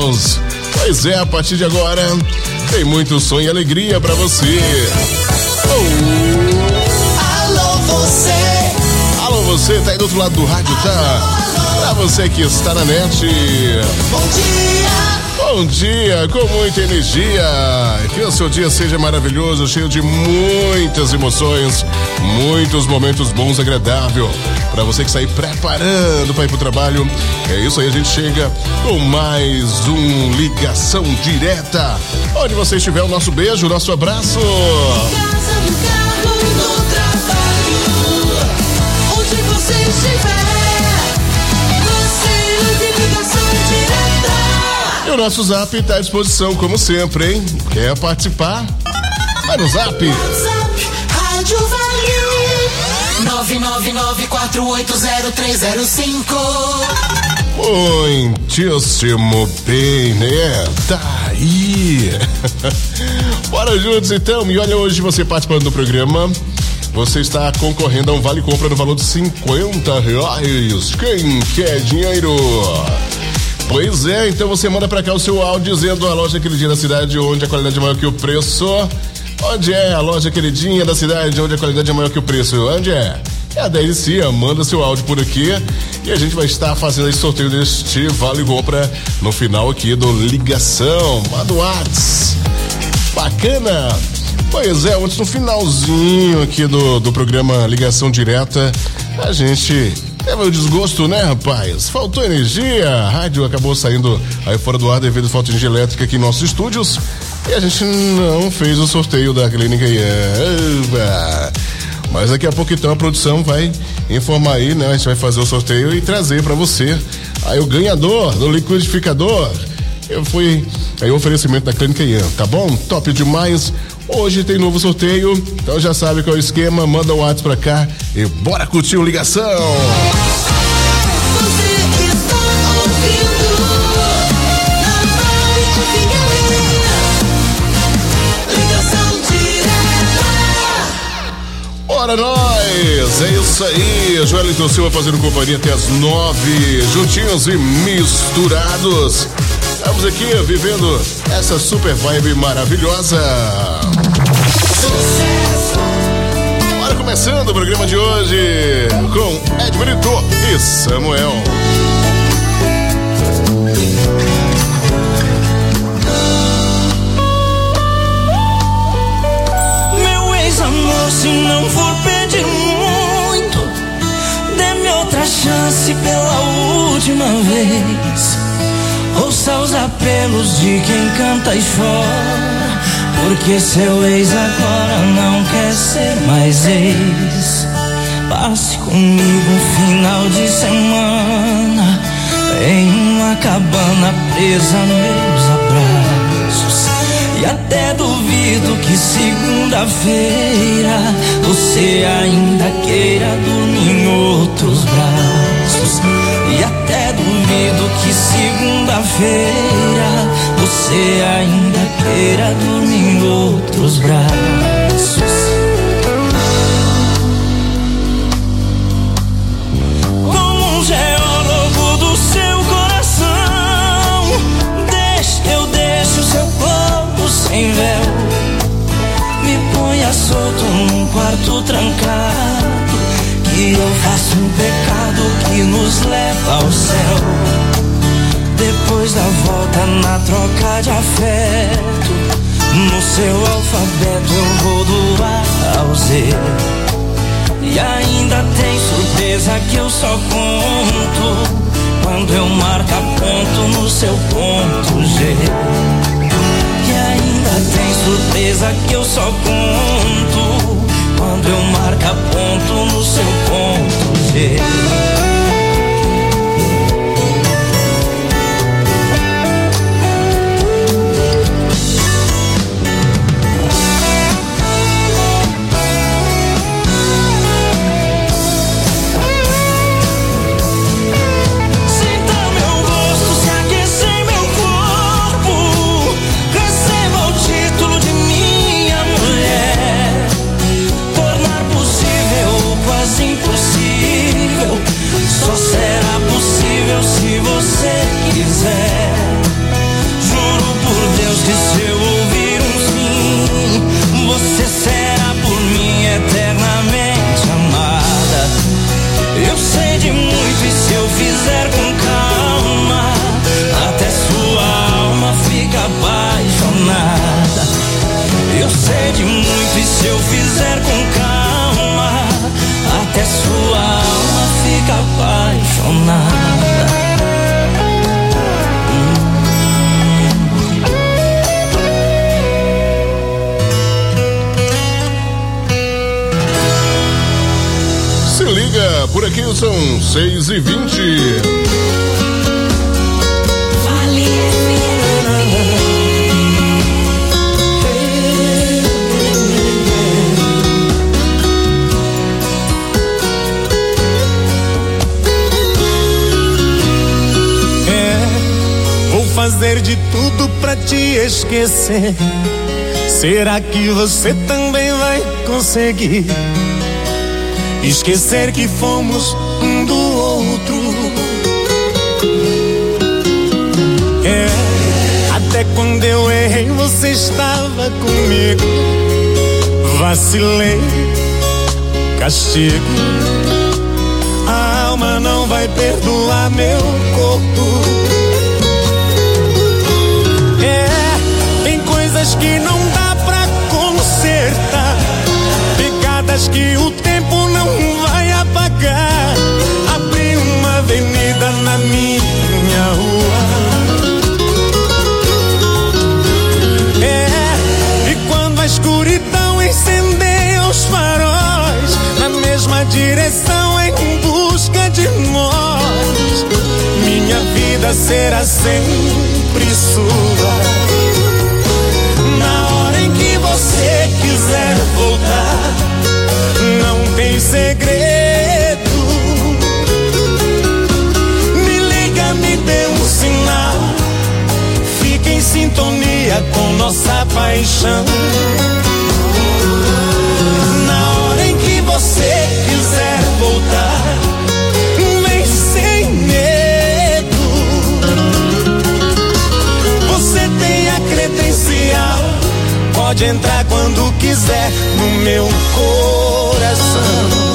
House. Pois é, a partir de agora tem muito sonho e alegria pra você. Alô, você. Alô, você, tá aí do outro lado do rádio, tá? Pra você que está na net. Bom dia. Bom dia, com muita energia. Que o seu dia seja maravilhoso, cheio de muitas emoções, muitos momentos bons, agradável. Pra você que está aí preparando para ir pro trabalho. É isso aí, a gente chega com mais um Ligação Direta. Onde você estiver, o nosso beijo, o nosso abraço. Casa, no carro, no trabalho, onde você estiver, você ouve Ligação Direta. E o nosso zap está à disposição, como sempre, hein? Quer participar? Vai no zap. WhatsApp, Rádio Vale 999480305. Muitíssimo bem, né? Tá aí. Bora juntos então. E olha, hoje você participando do programa, você está concorrendo a um vale compra no valor de R$50. Quem quer dinheiro? Pois é, então você manda pra cá o seu áudio dizendo a loja queridinha da cidade onde a qualidade é maior que o preço. Onde é a loja queridinha da cidade onde a qualidade é maior que o preço? Onde é? É a Delicia. Manda seu áudio por aqui e a gente vai estar fazendo esse sorteio deste vale compra no final aqui do Ligação. Manda o WhatsApp. Bacana. Pois é, ontem no finalzinho aqui do programa Ligação Direta, a gente teve o desgosto, né, rapaz? Faltou energia, a rádio acabou saindo aí fora do ar devido à falta de energia elétrica aqui em nossos estúdios e a gente não fez o sorteio da clínica IAN. Mas daqui a pouco então a produção vai informar aí, né? A gente vai fazer o sorteio e trazer pra você aí o ganhador do liquidificador. Foi aí o oferecimento da clínica IAN, tá bom? Top demais. Hoje tem novo sorteio, então já sabe qual é o esquema, manda o WhatsApp pra cá e bora curtir o Ligação. Você está ouvindo na noite Ligação Direta. Bora nós, é isso aí, Joelito Silva fazendo companhia até as 9, juntinhos e misturados. Estamos aqui vivendo essa super vibe maravilhosa. Sucesso. Bora começando o programa de hoje com Ed Brito e Samuel. Meu ex-amor, se não for pedir muito, dê-me outra chance pela última vez. Ouça os apelos de quem canta e chora, porque seu ex agora não quer ser mais ex. Passe comigo um final de semana em uma cabana presa a meus abraços. E até duvido que segunda-feira você ainda queira dormir em outros braços. E até duvido que segunda-feira você ainda queira dormir em outros braços. Como um geólogo do seu coração, eu deixo seu corpo sem véu. Me ponha solto num quarto trancado, que eu faço um pecado que nos leva ao céu. Depois da volta na troca de afeto, no seu alfabeto eu vou do A ao Z. E ainda tem surpresa que eu só conto quando eu marco ponto no seu ponto G. E ainda tem surpresa que eu só conto quando eu marco ponto no seu ponto G. Possível Se eu fizer com calma, até sua alma fica apaixonada. Se liga, por aqui são 6h20. Vou fazer de tudo pra te esquecer. Será que você também vai conseguir esquecer que fomos um do outro? Até quando eu errei você estava comigo. Vacilei, castigo. A alma não vai perdoar meu corpo. Tem coisas que não dá pra consertar, pegadas que o tempo não vai apagar. Abri uma avenida na minha rua. E quando a escuridão incendeia os faróis, na mesma direção em busca de nós, minha vida será sempre sua. Na hora em que você quiser voltar, não tem segredo. Me liga, me dê um sinal. Fique em sintonia com nossa paixão. Na hora em que você quiser voltar, vem sem medo. Você tem a credencial, pode entrar quando quiser no meu coração.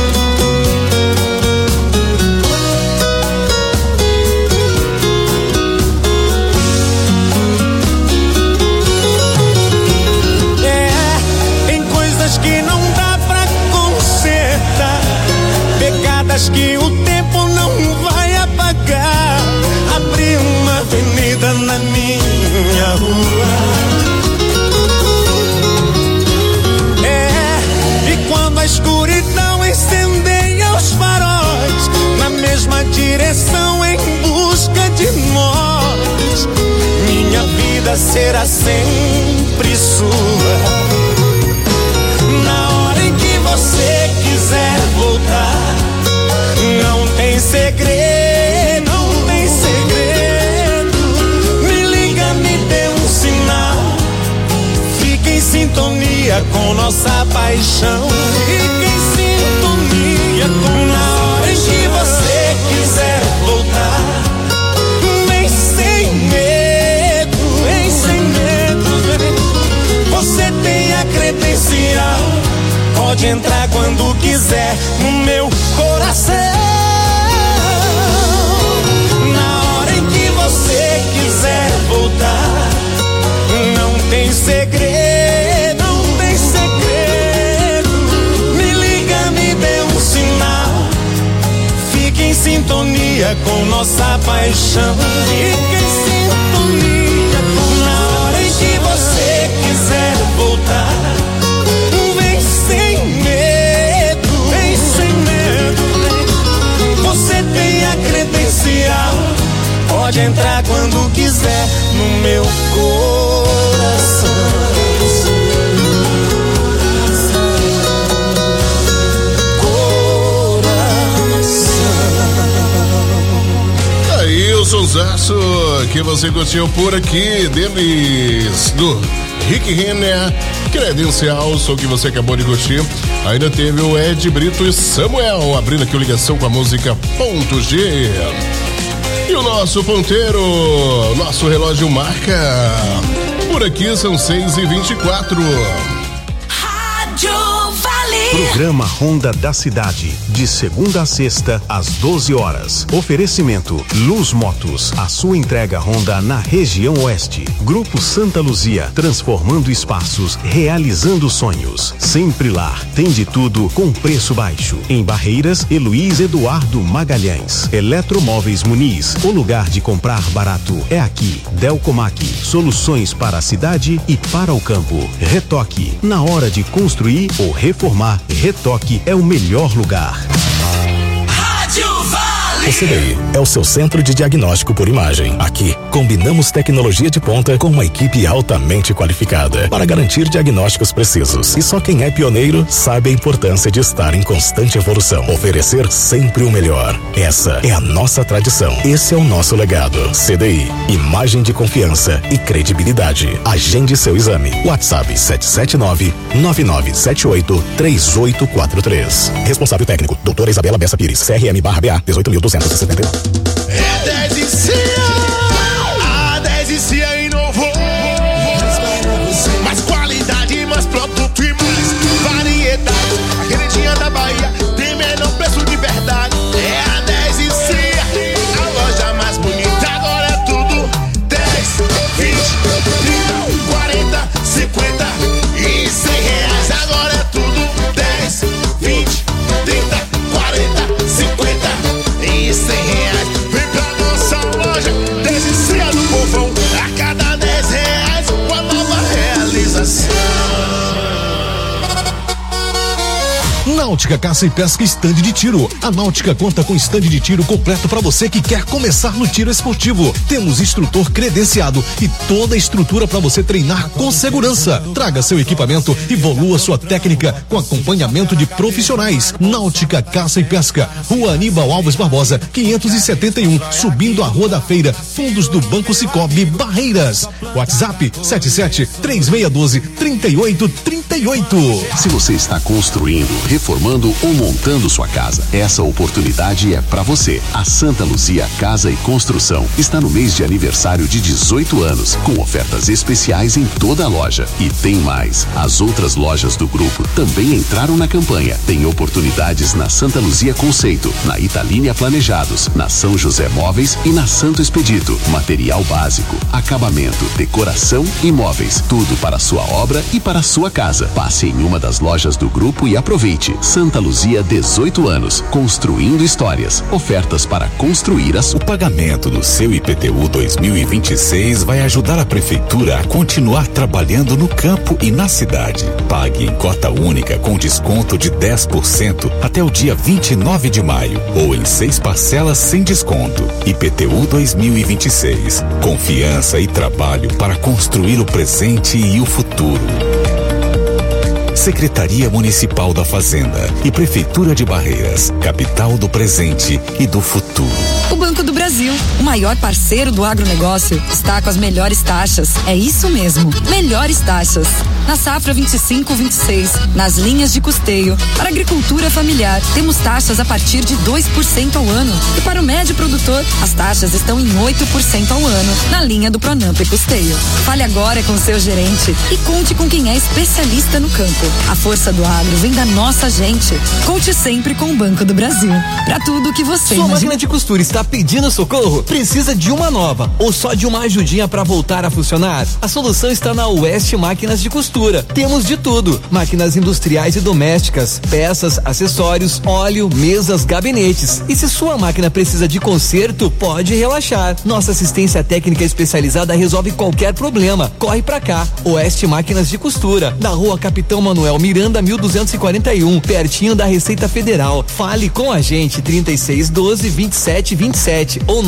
Tem coisas que não dá pra consertar, pegadas que o tempo não vai apagar. Abri uma avenida na minha rua. A escuridão incendeia os faróis, na mesma direção em busca de nós. Minha vida será sempre sua. Na hora em que você quiser voltar, não tem segredo, não tem segredo. Me liga, me dê um sinal. Fique em sintonia com nossa paixão. Fique em sintonia com. Na hora em que você quiser voltar, vem sem medo, vem sem medo, vem. Você tem a credencial, pode entrar quando quiser no meu coração. Na hora em que você quiser voltar, não tem segredo, não tem segredo. Me liga, me dê um sinal. Fique em sintonia com nossa paixão. Fique em sintonia com. Na hora em que você quiser voltar, vem sem medo, vem sem medo, vem. Você tem a credencial, pode entrar quando quiser no meu coração. Aí o sonsaço que você curtiu por aqui, deles do Rick Renner, credencial, som que você acabou de curtir. Ainda teve o Ed Brito e Samuel abrindo aqui a ligação com a música Ponto G. E o nosso ponteiro, nosso relógio marca. Por aqui são 6h24. Rádio Vale. Programa Ronda da Cidade, de segunda a sexta, às 12 horas. Oferecimento Luz Motos, a sua entrega Honda na região oeste. Grupo Santa Luzia, transformando espaços, realizando sonhos. Sempre lá, tem de tudo com preço baixo. Em Barreiras, Heloís Eduardo Magalhães. Eletromóveis Muniz, o lugar de comprar barato é aqui. Delcomac, soluções para a cidade e para o campo. Retoque, na hora de construir ou reformar, Retoque é o melhor lugar. Rádio Vale. O CDI é o seu centro de diagnóstico por imagem. Aqui, combinamos tecnologia de ponta com uma equipe altamente qualificada para garantir diagnósticos precisos. E só quem é pioneiro sabe a importância de estar em constante evolução. Oferecer sempre o melhor. Essa é a nossa tradição. Esse é o nosso legado. CDI, imagem de confiança e credibilidade. Agende seu exame. WhatsApp 779-9978-3843. Responsável técnico, doutora Isabela Bessa Pires, CRM/BA 18.271. É 10 e Cia, a 10 e Cia inovou. Mais qualidade, mais produto e mais variedade. A queridinha da Bahia tem menor preço de verdade. É a 10 e Cia, a loja mais bonita. Agora é tudo 10, 20, 30, 40, 50 e 100 reais. Agora é tudo 10, 20, 30, 40, 50 e 100 reais. Vem pra nossa loja, 10 e Cia do povão. A cada 10 reais, uma nova realização. Náutica Caça e Pesca Stand de Tiro. A Náutica conta com stand de tiro completo para você que quer começar no tiro esportivo. Temos instrutor credenciado e toda a estrutura para você treinar com segurança. Traga seu equipamento e evolua sua técnica com acompanhamento de profissionais. Náutica Caça e Pesca, Rua Aníbal Alves Barbosa, 571, subindo a Rua da Feira, fundos do Banco Cicobi, Barreiras. WhatsApp 77-3612-3838. Se você está construindo, reformando ou montando sua casa, essa oportunidade é para você. A Santa Luzia Casa e Construção está no mês de aniversário de 18 anos, com ofertas especiais em toda a loja. E tem mais, as outras lojas do grupo também entraram na campanha. Tem oportunidades na Santa Luzia Conceito, na Italínia Planejados, na São José Móveis e na Santo Expedito. Material básico, acabamento, decoração e móveis, tudo para a sua obra e para a sua casa. Passe em uma das lojas do grupo e aproveite. Santa Luzia, 18 anos, construindo histórias. Ofertas para construir as... O pagamento do seu IPTU 2026 vai ajudar a prefeitura a continuar trabalhando no campo e na cidade. Pague em cota única com desconto de 10% até o dia 29 de maio ou em 6 parcelas sem desconto. IPTU 2026. Confiança e trabalho para construir o presente e o futuro. Secretaria Municipal da Fazenda e Prefeitura de Barreiras, capital do presente e do futuro. O Banco do Brasil, o maior parceiro do agronegócio, está com as melhores taxas. É isso mesmo, melhores taxas. Na safra 25-26, nas linhas de custeio, para agricultura familiar, temos taxas a partir de 2% ao ano. E para o médio produtor, as taxas estão em 8% ao ano, na linha do Pronamp e Custeio. Fale agora com o seu gerente e conte com quem é especialista no campo. A força do agro vem da nossa gente. Conte sempre com o Banco do Brasil. Para tudo que você Sua máquina de costura está pedindo socorro? Precisa de uma nova ou só de uma ajudinha para voltar a funcionar? A solução está na Oeste Máquinas de Costura. Temos de tudo: máquinas industriais e domésticas, peças, acessórios, óleo, mesas, gabinetes. E se sua máquina precisa de conserto, pode relaxar. Nossa assistência técnica especializada resolve qualquer problema. Corre pra cá. Oeste Máquinas de Costura, na Rua Capitão Manuel Miranda 1241, pertinho da Receita Federal. Fale com a gente 3612-2727 ou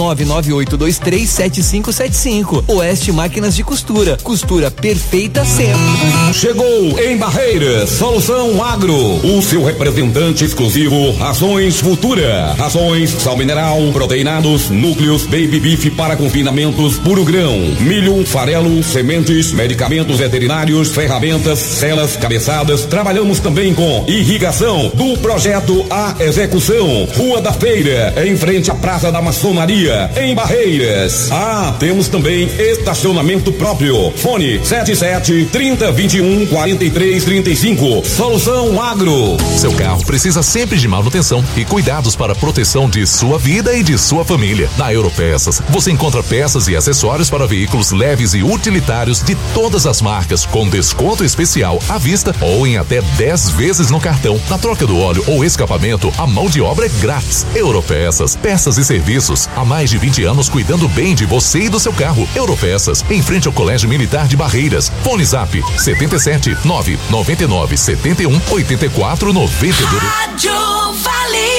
998237575. Oeste Máquinas de Costura, costura perfeita sempre. Chegou em Barreiras, Solução Agro, o seu representante exclusivo, Rações Futura. Rações, sal mineral, proteinados, núcleos, baby beef para confinamentos, puro grão, milho, farelo, sementes, medicamentos veterinários, ferramentas, celas, cabeçadas. Trabalhamos também com irrigação do projeto à execução. Rua da Feira, em frente à Praça da Maçonaria, em Barreiras. Temos também estacionamento próprio. Fone 77 30 3021-4335. Solução Agro. Seu carro precisa sempre de manutenção e cuidados para a proteção de sua vida e de sua família. Na Europeças, você encontra peças e acessórios para veículos leves e utilitários de todas as marcas, com desconto especial à vista ou em até 10 vezes no cartão. Na troca do óleo ou escapamento, a mão de obra é grátis. Europeças, peças e serviços. Há mais de 20 anos cuidando bem de você e do seu carro. Europeças, em frente ao Colégio Militar de Barreiras. Fone Zap 77 999 71 84 92. Rádio Vale.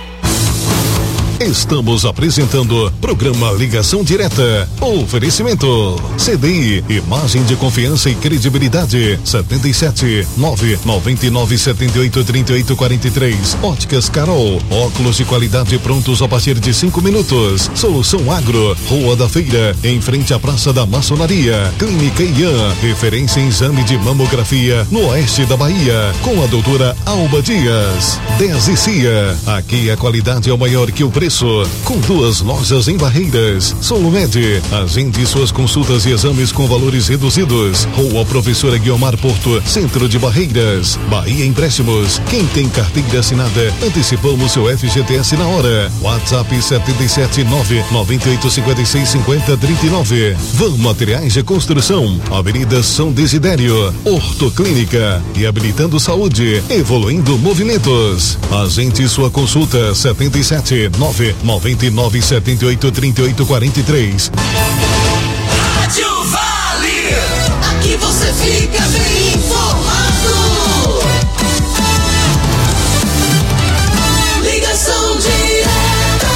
Estamos apresentando programa Ligação Direta. Oferecimento CDI, imagem de confiança e credibilidade. 77 999 78 38 43. Óticas Carol, óculos de qualidade prontos a partir de 5 minutos. Solução Agro, Rua da Feira, em frente à Praça da Maçonaria. Clínica Ian, referência em exame de mamografia no oeste da Bahia, com a doutora Alba Dias. 10 e Cia, aqui a qualidade é o maior que o preço. Com 2 lojas em Barreiras. Solumed, agende suas consultas e exames com valores reduzidos. Rua Professora Guiomar Porto, centro de Barreiras. Bahia Empréstimos, quem tem carteira assinada, antecipamos seu FGTS na hora. WhatsApp 779 9856 5039. Van Materiais de Construção, Avenida São Desidério. Ortoclínica, reabilitando saúde, evoluindo movimentos. Agende sua consulta 77 99 78 38 43. Rádio Vale. Aqui você fica bem informado. Ligação direta.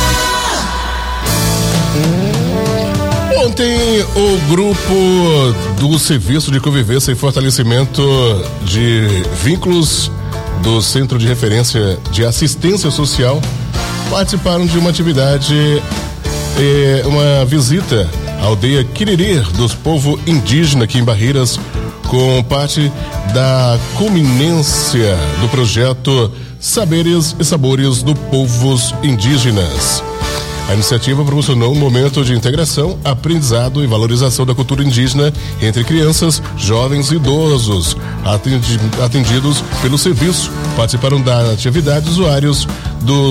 Ontem o grupo do Serviço de Convivência e Fortalecimento de Vínculos do Centro de Referência de Assistência Social participaram de uma atividade, uma visita à aldeia Quiriri dos povos indígenas aqui em Barreiras, com parte da culminância do projeto Saberes e Sabores do Povos Indígenas. A iniciativa proporcionou um momento de integração, aprendizado e valorização da cultura indígena entre crianças, jovens e idosos, atendidos pelo serviço. Participaram da atividade usuários do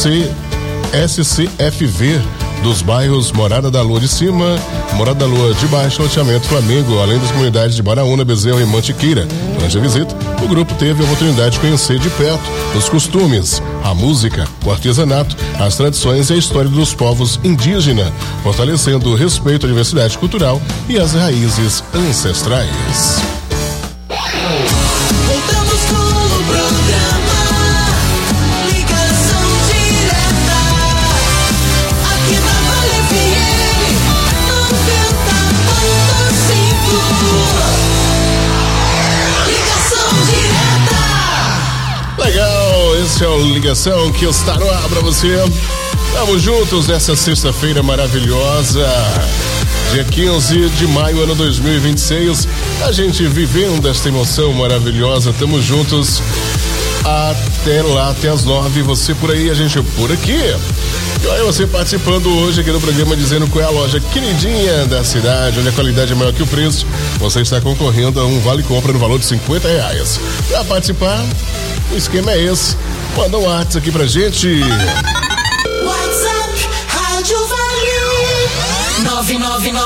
SCFV dos bairros Morada da Lua de Cima, Morada da Lua de Baixo, Loteamento Flamengo, além das comunidades de Baraúna, Bezerro e Mantiqueira. Durante a visita, o grupo teve a oportunidade de conhecer de perto os costumes, a música, o artesanato, as tradições e a história dos povos indígenas, fortalecendo o respeito à diversidade cultural e às raízes ancestrais. Voltamos com o programa Ligação Direta. Aqui na Vale FM 90.5. Ligação Direta. Legal, esse é o Ligação que está no ar pra você. Estamos juntos nessa sexta-feira maravilhosa, dia 15 de maio, ano 2026. A gente vivendo esta emoção maravilhosa. Estamos juntos até lá, até as 9. Você por aí, a gente por aqui. E olha você participando hoje aqui no programa, dizendo qual é a loja queridinha da cidade, onde a qualidade é maior que o preço. Você está concorrendo a um vale-compra no valor de R$50. Para participar, o esquema é esse. Manda um WhatsApp aqui pra gente. WhatsApp Rádio Vale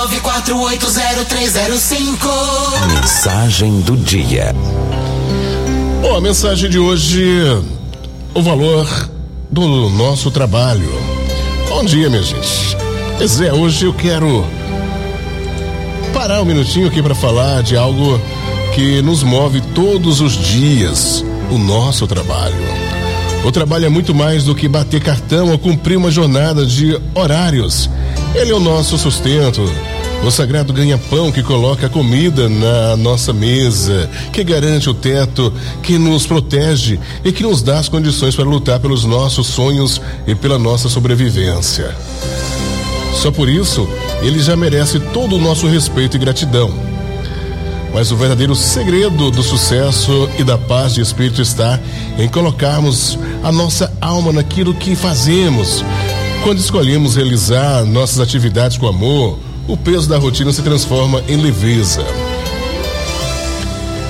999480305. Mensagem do dia. Bom, a mensagem de hoje, o valor do nosso trabalho. Bom dia, minha gente. Pois é, hoje eu quero parar um minutinho aqui para falar de algo que nos move todos os dias, o nosso trabalho. O trabalho é muito mais do que bater cartão ou cumprir uma jornada de horários. Ele é o nosso sustento, o sagrado ganha-pão que coloca a comida na nossa mesa, que garante o teto, que nos protege e que nos dá as condições para lutar pelos nossos sonhos e pela nossa sobrevivência. Só por isso, ele já merece todo o nosso respeito e gratidão. Mas o verdadeiro segredo do sucesso e da paz de espírito está em colocarmos a nossa alma naquilo que fazemos. Quando escolhemos realizar nossas atividades com amor, o peso da rotina se transforma em leveza.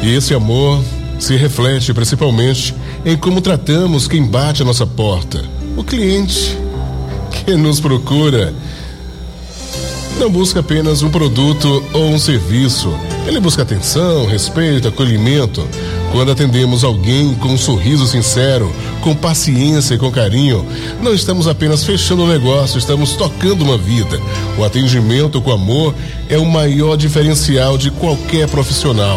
E esse amor se reflete principalmente em como tratamos quem bate a nossa porta. O cliente que nos procura não busca apenas um produto ou um serviço. Ele busca atenção, respeito, acolhimento. Quando atendemos alguém com um sorriso sincero, com paciência e com carinho, não estamos apenas fechando um negócio, estamos tocando uma vida. O atendimento com amor é o maior diferencial de qualquer profissional.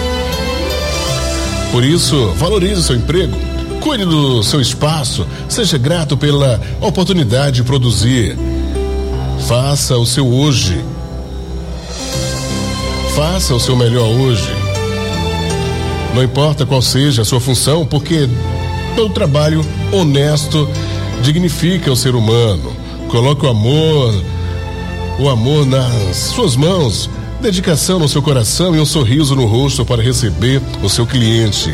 Por isso, valorize o seu emprego, cuide do seu espaço, seja grato pela oportunidade de produzir. Faça o seu hoje. Faça o seu melhor hoje. Não importa qual seja a sua função, porque todo trabalho honesto dignifica o ser humano. Coloque o amor nas suas mãos, dedicação no seu coração e um sorriso no rosto para receber o seu cliente.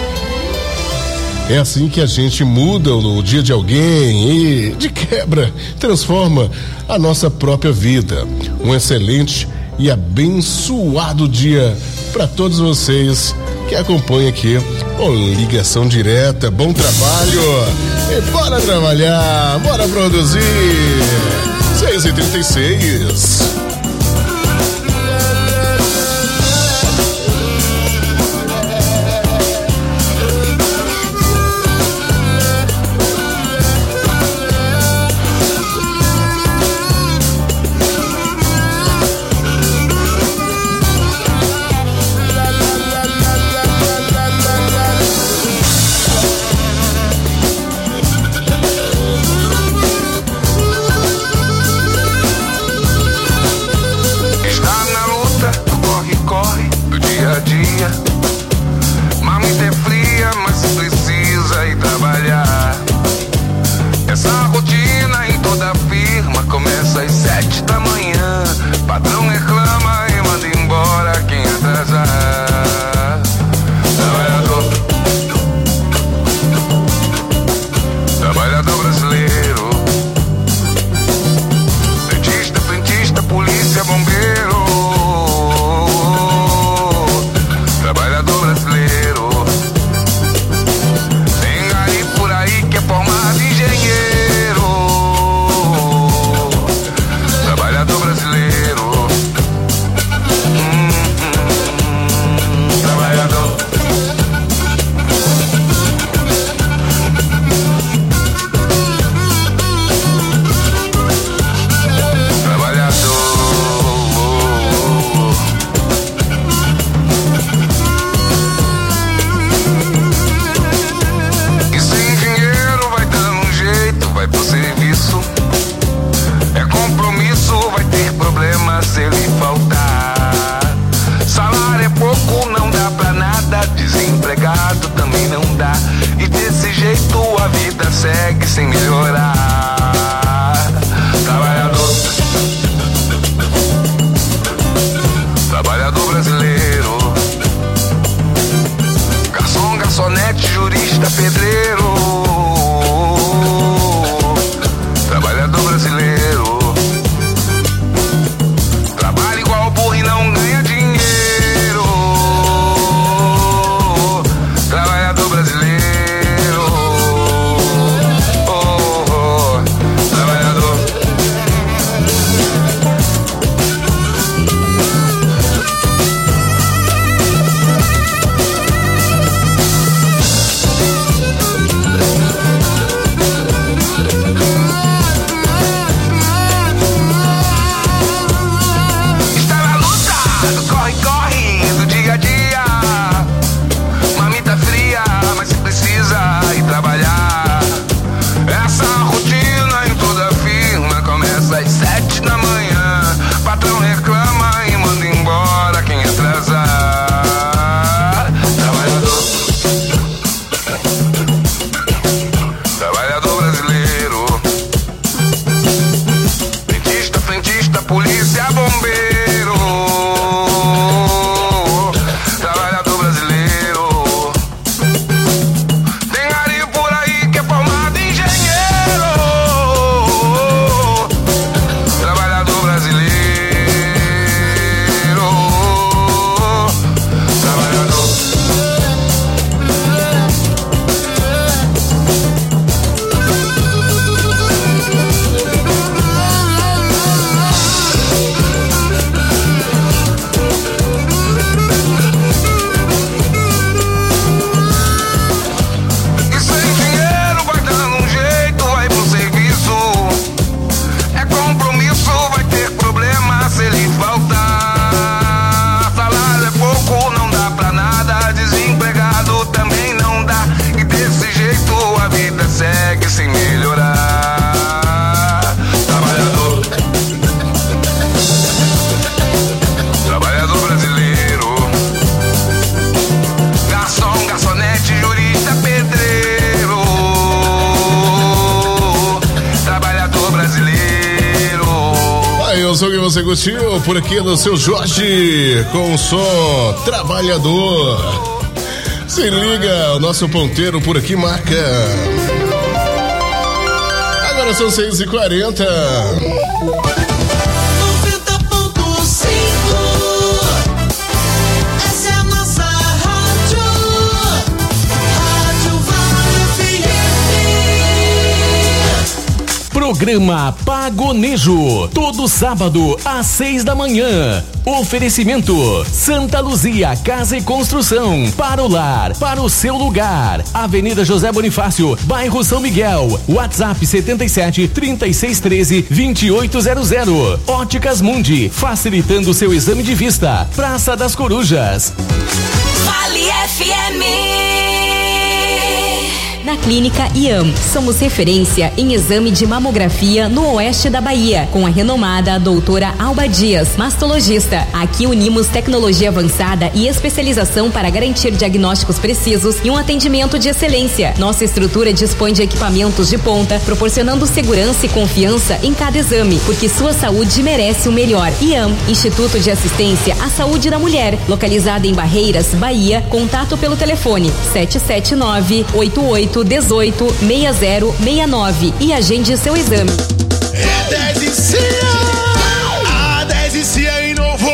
É assim que a gente muda o dia de alguém e, de quebra, transforma a nossa própria vida. Um excelente e abençoado dia para todos vocês que acompanham aqui o Ligação Direta. Bom trabalho e bora trabalhar, bora produzir. 6h36. polícia, bombeiro. você curtiu por aqui no seu Jorge com o som trabalhador. Se liga, o nosso ponteiro por aqui marca. Agora são 6h40. 90.5. Essa é a nossa rádio. Rádio Vale FM. Programa Pagonejo, todo sábado às 6 da manhã. Oferecimento Santa Luzia Casa e Construção, para o lar, para o seu lugar. Avenida José Bonifácio, bairro São Miguel. WhatsApp 77 3613 2800. Óticas Mundi, facilitando seu exame de vista. Praça das Corujas. Vale FM. Na Clínica IAM, somos referência em exame de mamografia no oeste da Bahia, com a renomada doutora Alba Dias, mastologista. Aqui unimos tecnologia avançada e especialização para garantir diagnósticos precisos e um atendimento de excelência. Nossa estrutura dispõe de equipamentos de ponta, proporcionando segurança e confiança em cada exame, porque sua saúde merece o melhor. IAM, Instituto de Assistência à Saúde da Mulher, localizada em Barreiras, Bahia. Contato pelo telefone 779-8818-6069 e agende seu exame. É 10 e Cia, a 10 e Cia inovou.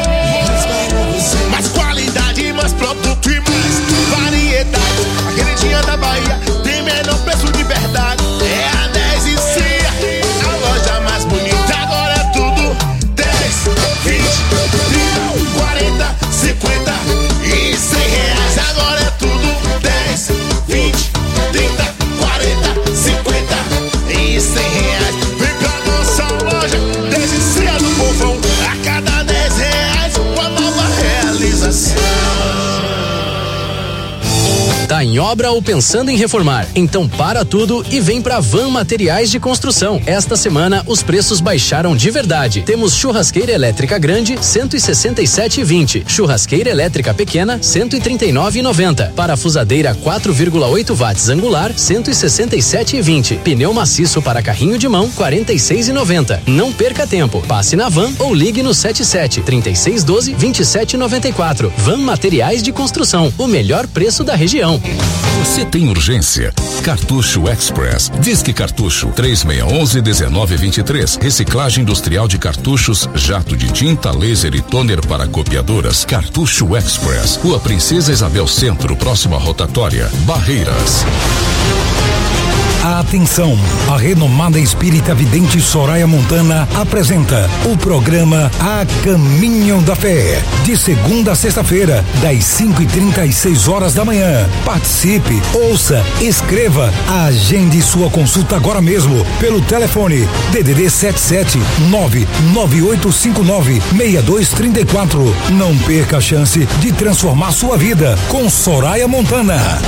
Mais qualidade, mais produto e mais variedade. A queridinha da Bahia tem menor preço de verdade. É a 10 e Cia, a loja mais bonita. Agora é tudo 10, 20, 30, 40, 50 e 100 reais. Agora é tudo 10, 20, 30, 40, 50 e 100 reais. Vem pra nossa loja, 10 e Cia do povão. A cada 10 reais, uma nova realização. Tá em obra ou pensando em reformar? Então para tudo e vem pra Van Materiais de Construção. Esta semana os preços baixaram de verdade. Temos churrasqueira elétrica grande 167,20, churrasqueira elétrica pequena 139,90, parafusadeira 4,8 watts angular 167,20, pneu maciço para carrinho de mão 46,90. Não perca tempo, passe na Van ou ligue no 77 3612 2794. Van Materiais de Construção, o melhor preço da região. Você tem urgência? Cartucho Express. Disque Cartucho 3611-1923. Reciclagem industrial de cartuchos, jato de tinta, laser e toner para copiadoras. Cartucho Express. Rua Princesa Isabel Centro, próxima rotatória, Barreiras. Atenção, a renomada espírita vidente Soraya Montana apresenta o programa A Caminho da Fé, de segunda a sexta-feira, das 5h30 às 6 horas da manhã. Participe, ouça, escreva, agende sua consulta agora mesmo pelo telefone DDD 77 99859-6234. Não perca a chance de transformar sua vida com Soraya Montana.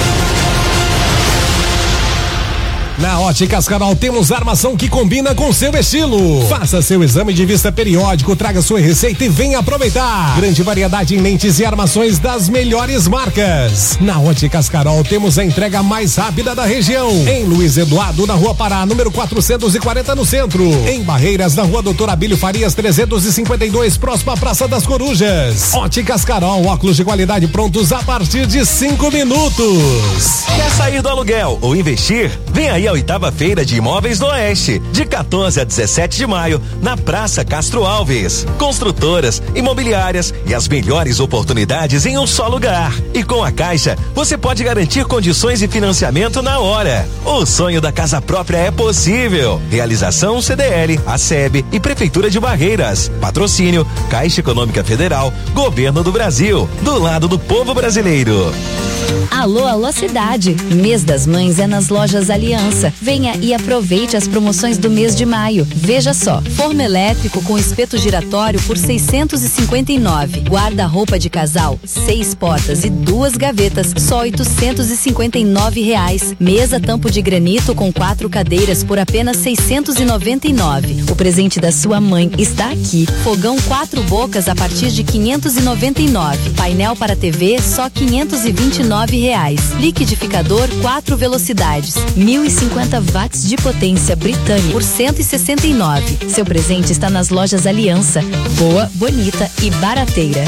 Na Óticas Carol temos armação que combina com seu estilo. Faça seu exame de vista periódico, traga sua receita e venha aproveitar. Grande variedade em lentes e armações das melhores marcas. Na Óticas Carol temos a entrega mais rápida da região. Em Luiz Eduardo, na Rua Pará, número 440 no centro. Em Barreiras, na Rua Doutor Abílio Farias 352, próxima à Praça das Corujas. Óticas Carol, óculos de qualidade prontos a partir de 5 minutos. Quer sair do aluguel ou investir? Vem aí a 8ª Feira de Imóveis do Oeste, de 14 a 17 de maio, na Praça Castro Alves. Construtoras, imobiliárias e as melhores oportunidades em um só lugar. E com a Caixa, você pode garantir condições de financiamento na hora. O sonho da casa própria é possível. Realização CDL, ACEB e Prefeitura de Barreiras. Patrocínio Caixa Econômica Federal, Governo do Brasil, do lado do povo brasileiro. Alô, alô cidade. Mês das Mães é nas lojas Aliança. Venha e aproveite as promoções do mês de maio. Veja só, forno elétrico com espeto giratório por 659. Guarda-roupa de casal, 6 portas e 2 gavetas, só R$859. Mesa tampo de granito com 4 cadeiras por apenas 699. O presente da sua mãe está aqui. Fogão 4 bocas a partir de 599. Painel para TV só 529 R$99. Liquidificador 4 velocidades, 1050 watts de potência Britânia por R$169. Seu presente está nas lojas Aliança. Boa, bonita e barateira.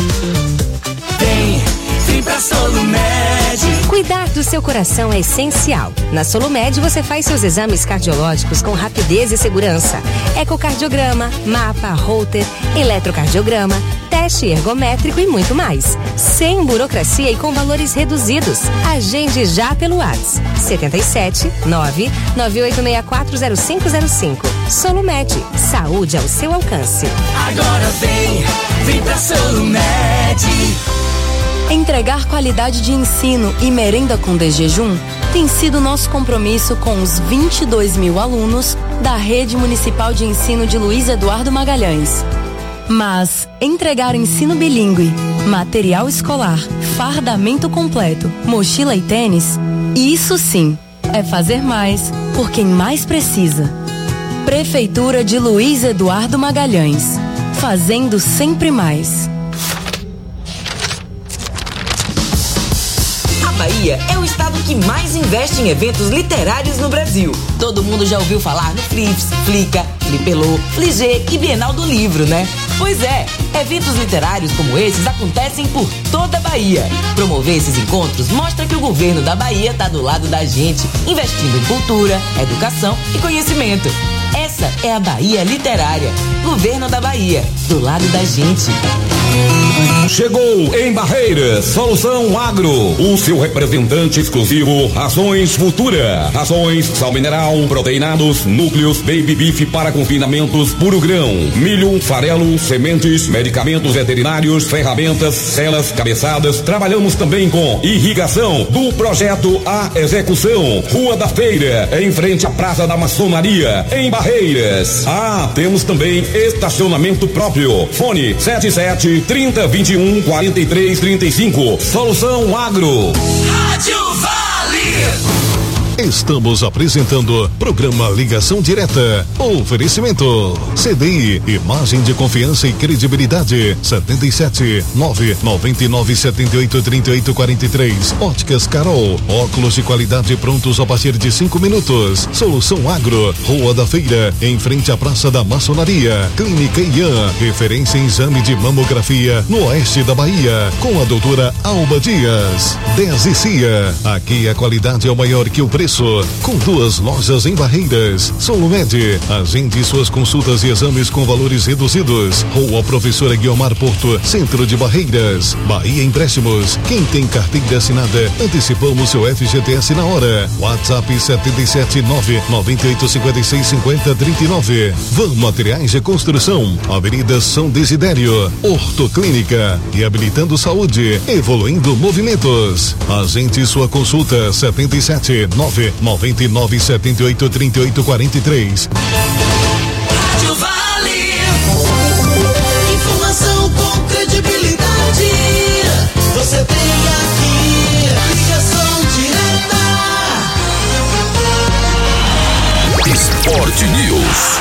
Vem pra Solumed. Cuidar do seu coração é essencial. Na Solumed você faz seus exames cardiológicos com rapidez e segurança. Ecocardiograma, mapa, holter, eletrocardiograma, teste ergométrico e muito mais. Sem burocracia e com valores reduzidos. Agende já pelo WhatsApp 77 998640505. Solumed, saúde ao seu alcance. Agora vem pra Solumed. Entregar qualidade de ensino e merenda com desjejum tem sido nosso compromisso com os 22 mil alunos da Rede Municipal de Ensino de Luiz Eduardo Magalhães. Mas entregar ensino bilíngue, material escolar, fardamento completo, mochila e tênis, isso sim é fazer mais por quem mais precisa. Prefeitura de Luiz Eduardo Magalhães, fazendo sempre mais. Bahia é o estado que mais investe em eventos literários no Brasil. Todo mundo já ouviu falar no Flips, Flica, Flipelô, Fligê e Bienal do Livro, né? Pois é, eventos literários como esses acontecem por toda a Bahia. Promover esses encontros mostra que o governo da Bahia está do lado da gente, investindo em cultura, educação e conhecimento. Essa é a Bahia Literária. Governo da Bahia, do lado da gente. Chegou em Barreiras, Solução Agro, o seu representante exclusivo Rações Futura. Rações, sal mineral, proteinados, núcleos, baby beef para confinamentos, puro grão, milho, farelo, sementes, medicamentos veterinários, ferramentas, celas, cabeçadas. Trabalhamos também com irrigação, do projeto à execução. Rua da Feira, em frente à Praça da Maçonaria, em Barreiras. Temos também estacionamento próprio. Fone 77-30-21-43-35. Solução Agro. Rádio Vale. Estamos apresentando programa Ligação Direta. Oferecimento CDI, imagem de confiança e credibilidade. 77-999-78-38-43. Óticas Carol, óculos de qualidade prontos a partir de 5 minutos. Solução Agro, Rua da Feira, em frente à Praça da Maçonaria. Clínica Ian, referência em exame de mamografia no oeste da Bahia, com a doutora Alba Dias. 10 e Cia, aqui a qualidade é o maior que o preço. Com 2 lojas em Barreiras. Solumed, agende suas consultas e exames com valores reduzidos. Rua Professora Guiomar Porto, centro de Barreiras. Bahia Empréstimos, quem tem carteira assinada, antecipamos seu FGTS na hora. WhatsApp 779-9856-5039. Van Materiais de Construção, Avenida São Desidério. Ortoclínica, reabilitando saúde, evoluindo movimentos. Agende sua consulta 77-999-78-38-43. Rádio Vale. Informação com credibilidade. Você tem aqui. Ligação direta. Esporte News.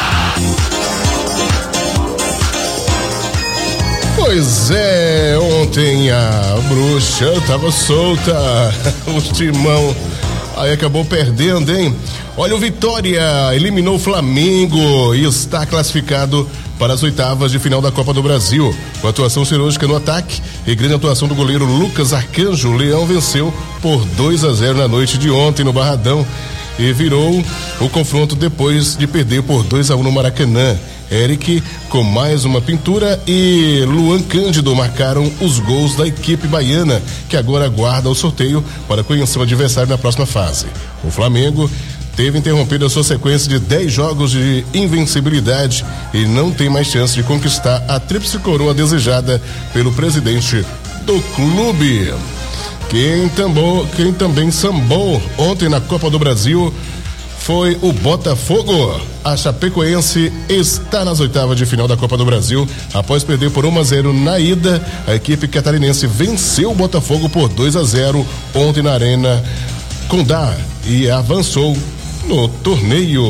Pois é, ontem a bruxa tava solta. O timão aí acabou perdendo, hein? Olha, o Vitória eliminou o Flamengo e está classificado para as oitavas de final da Copa do Brasil. Com atuação cirúrgica no ataque e grande atuação do goleiro Lucas Arcanjo, o Leão venceu por 2-0 na noite de ontem no Barradão e virou o confronto depois de perder por 2-1 no Maracanã. Eric com mais uma pintura e Luan Cândido marcaram os gols da equipe baiana, que agora aguarda o sorteio para conhecer o adversário na próxima fase. O Flamengo teve interrompido a sua sequência de 10 jogos de invencibilidade e não tem mais chance de conquistar a tríplice coroa desejada pelo presidente do clube. Quem também sambou ontem na Copa do Brasil foi o Botafogo. A Chapecoense está nas oitavas de final da Copa do Brasil. Após perder por 1-0 na ida, a equipe catarinense venceu o Botafogo por 2-0 ontem na Arena Condá e avançou no torneio.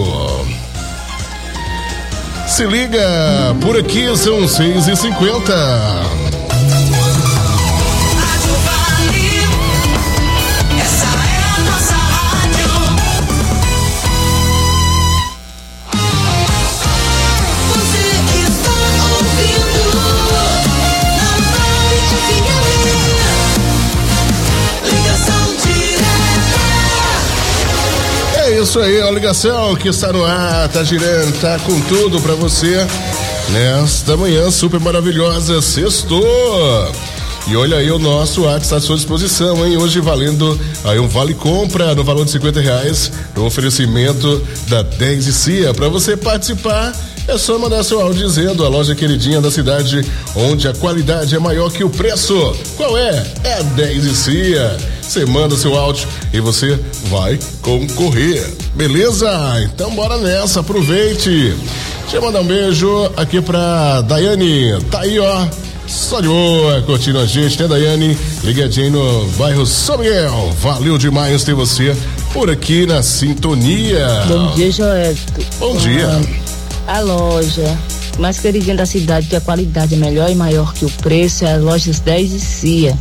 Se liga, por aqui são 6h50. isso aí, a ligação que está no ar, tá girando, tá com tudo pra você nesta manhã super maravilhosa, sextou. E olha aí o nosso WhatsApp à sua disposição, hein? Hoje valendo aí um vale compra no valor de R$50 no oferecimento da 10 e Cia. Para você participar, é só mandar seu áudio dizendo a loja queridinha da cidade, onde a qualidade é maior que o preço. Qual é? É a 10 e Cia. Você manda seu áudio e você vai concorrer. Beleza? Então bora nessa, aproveite. Deixa eu mandar um beijo aqui pra Daiane. Tá aí, ó. Só de boa, curtindo a gente, né, Daiane? Ligadinho no bairro São Miguel. Valeu demais ter você por aqui na sintonia. Bom dia, Joel. Bom dia. A loja mais queridinha da cidade, que a qualidade é melhor e maior que o preço, é a Lojas 10 e Cia.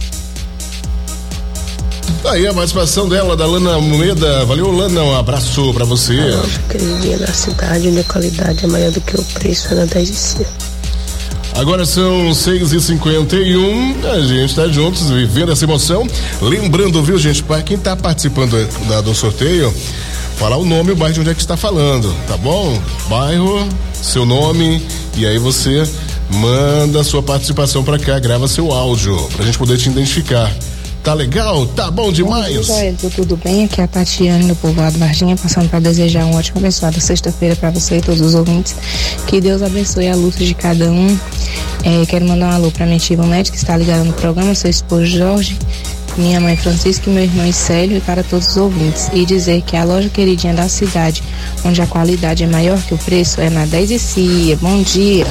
Aí a participação dela, da Lana Moeda. Valeu, Lana, um abraço pra você. A loja queridinha da cidade, onde a qualidade é maior do que o preço, é na 10 e Cia. Agora são 6h51, a gente tá juntos, vivendo essa emoção. Lembrando, viu, gente, para quem tá participando do sorteio, falar o nome e o bairro de onde é que está falando, tá bom? Bairro, seu nome, e aí você manda a sua participação pra cá, grava seu áudio, pra gente poder te identificar. Tá legal? Tá bom demais? Tudo bem? Aqui é a Tatiane do povoado Varginha, passando para desejar uma ótima abençoada sexta-feira para você e todos os ouvintes. Que Deus abençoe a luta de cada um. Quero mandar um alô para minha tia Ivonete, que está ligada no programa, seu esposo Jorge, minha mãe Francisca e meu irmão Célio, e para todos os ouvintes. E dizer que a loja queridinha da cidade, onde a qualidade é maior que o preço, é na 10 e Cia. Bom dia.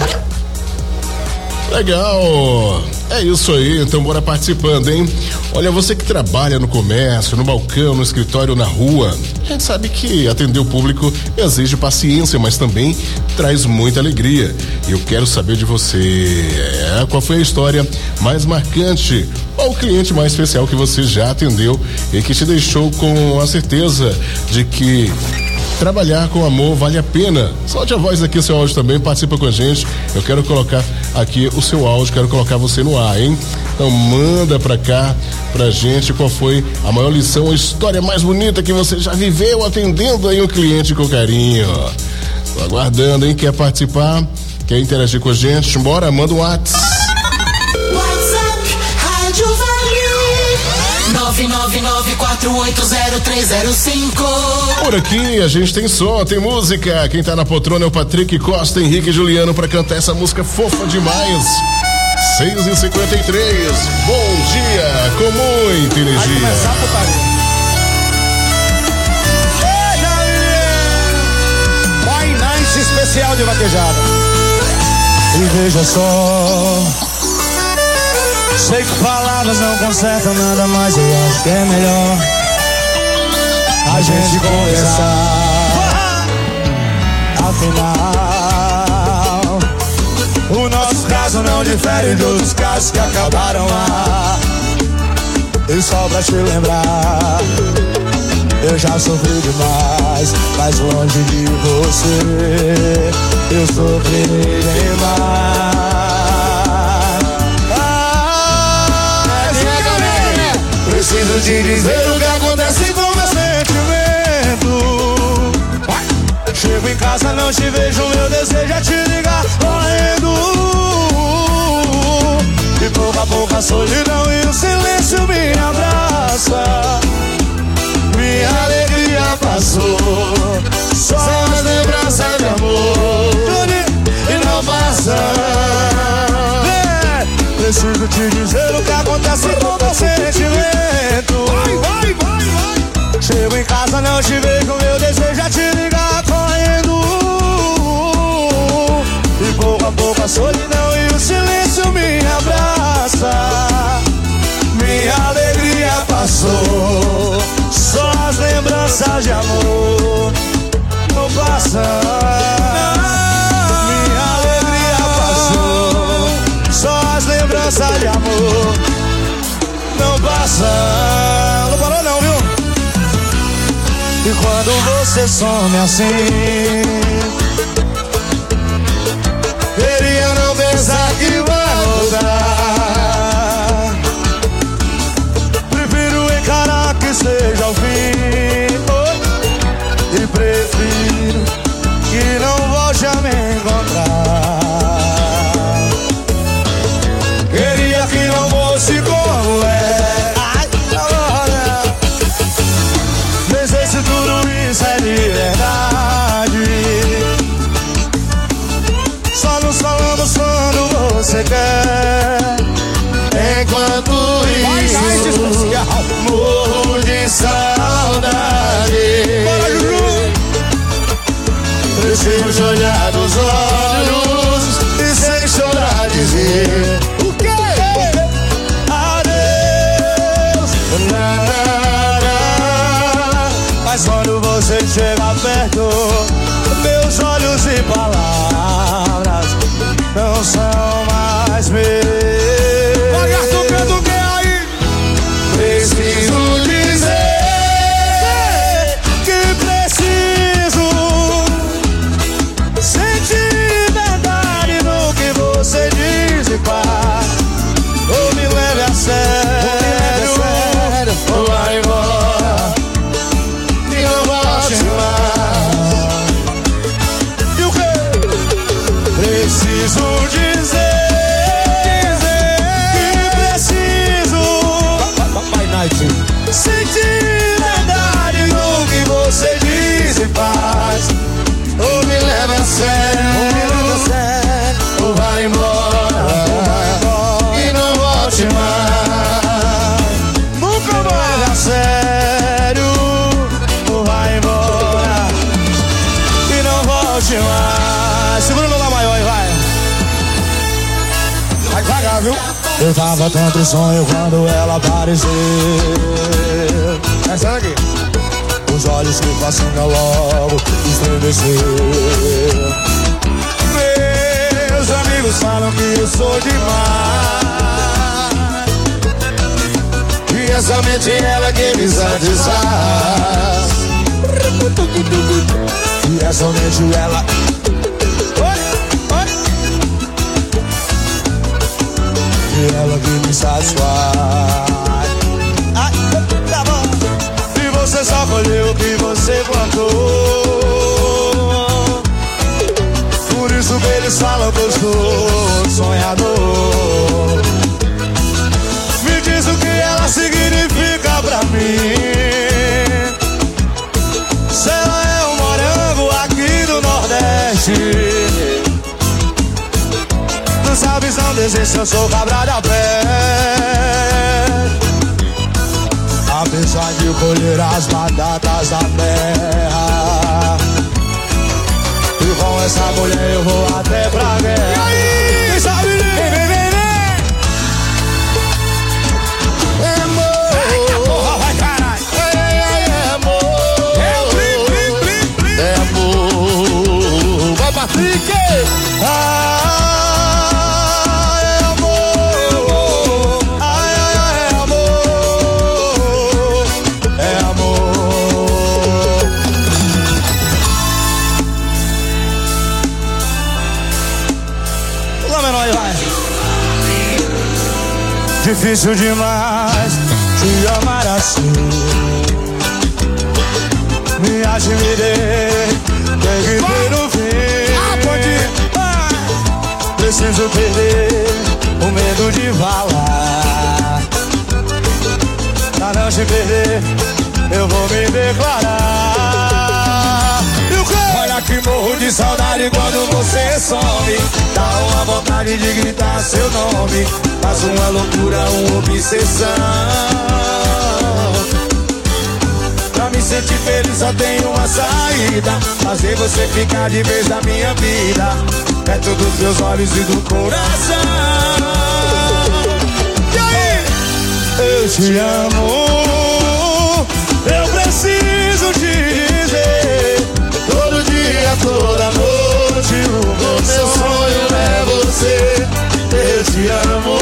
Legal, é isso aí, então bora participando, hein? Olha, você que trabalha no comércio, no balcão, no escritório, na rua, a gente sabe que atender o público exige paciência, mas também traz muita alegria. E eu quero saber de você, qual foi a história mais marcante, qual o cliente mais especial que você já atendeu e que te deixou com a certeza de que trabalhar com amor vale a pena. Solte a voz aqui, seu áudio também, participa com a gente. Eu quero colocar aqui o seu áudio, quero colocar você no ar, hein? Então manda pra cá, pra gente, qual foi a maior lição, a história mais bonita que você já viveu atendendo aí um cliente com carinho. Tô aguardando, hein? Quer participar? Quer interagir com a gente? Bora, manda um WhatsApp. Rádio Vale 999480305. Por aqui a gente tem som, tem música. Quem tá na poltrona é o Patrick Costa, Henrique e Juliano pra cantar essa música fofa demais. 6h53. Bom dia, com muita energia. Boy Nice especial de vaquejada. E veja só, sei que palavras não consertam nada, mas eu acho que é melhor a gente conversar. Afinal, o nosso caso não difere dos casos que acabaram lá. E só pra te lembrar, eu já sofri demais, mas longe de você eu sofri demais. Preciso te dizer o que acontece com meu sentimento. Chego em casa, não te vejo, meu desejo é te ligar correndo. E pouco a pouco a solidão e o silêncio me abraça. Minha alegria passou, só as lembranças de amor e não passa. Preciso te dizer o que acontece com meu sentimento. Chego em casa, não te vejo, meu desejo é te ligar correndo. E pouco a pouco a solidão e o silêncio me abraça. Minha alegria passou, só as lembranças de amor não passam. Minha alegria passou, só as lembranças de amor não passam. Não parou não, viu? E quando você some assim, queria não pensar que vai voltar. Prefiro encarar que seja o fim, e saudade. Preciso te olhar nos olhos e sem chorar dizer o quê? Adeus, mas quando você chega perto, meus olhos e palavras não são mais meus. Lagarto, canta o que aí? Preciso dizer que preciso sentir verdade no que você diz e faz. Ou me leve a sério, ou vai embora e não volte mais. E o quê? Preciso dizer que preciso sentir verdade no que você diz e faz. Ou me leva a sério, ou vai embora e não volte mais. Nunca mais a sério, ou vai embora e não volte mais. Segura no Lá maior e vai. Vai devagar, viu? Eu tava tanto sonho quando ela apareceu. Essa daqui. Os olhos que fascinam logo estremeceu. Meus amigos falam que eu sou demais, e essa mente ela que me satisfaz. E essa mente ela e ela que me satisfaz. Ai, tá bom. E você só colheu o que você plantou. Por isso que eles falam que eu sou sonhador. Me diz o que ela significa pra mim. Se ela é um morango aqui do Nordeste. Não sabes, não desiste, eu sou cabra da pé. Apesar de colher as batatas da terra, e com essa mulher eu vou até pra guerra. E aí, quem sabe? É amor. Eita porra, vai caralho. É amor. É amor. Vai, Patrick. Difícil demais te amar assim. Me admirei, tem que ver no fim. Preciso perder o medo de falar. Pra não te perder, eu vou me declarar. E o quê? Olha que morro de saudade quando você some. Dá uma vontade de gritar seu nome. Faz uma loucura, uma obsessão. Pra me sentir feliz só tem uma saída: fazer você ficar de vez na minha vida, perto dos meus olhos e do coração. E aí? Eu te amo, eu preciso te dizer. Todo dia, toda noite, o meu sonho é você. Eu te amo,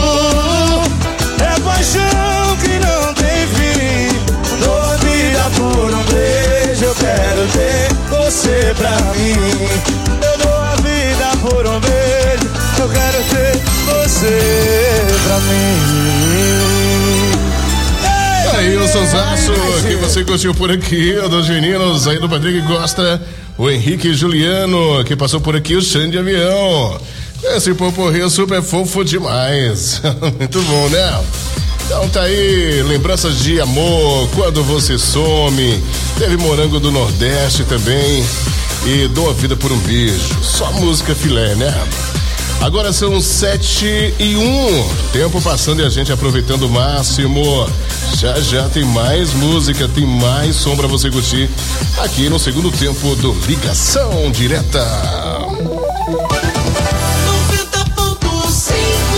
é paixão que não tem fim. Dou a vida por um beijo, eu quero ter você pra mim. Eu dou a vida por um beijo, eu quero ter você pra mim. Aí o sonsaço que você curtiu por aqui, o dos meninos aí do Patrick Costa, o Henrique Juliano, que passou por aqui, o Xande Avião. Esse poporrê super fofo demais. Muito bom, né? Então tá aí, lembranças de amor, quando você some. Teve Morango do Nordeste também. E Dou a Vida por um Beijo. Só música filé, né? Agora são 7:01. Tempo passando e a gente aproveitando o máximo. Já tem mais música, tem mais som pra você curtir aqui no segundo tempo do Ligação Direta. 90.5.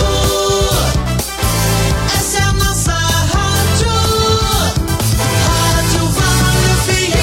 Essa é a nossa rádio. Rádio Vale